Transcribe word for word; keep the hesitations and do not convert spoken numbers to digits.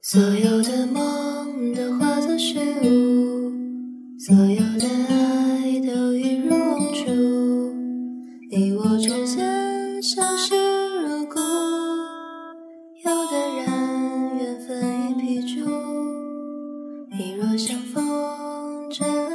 所有的梦都化作虚无，所有的爱都一如往初，你我之间相识如故，有的人缘分已披诸，你若相逢真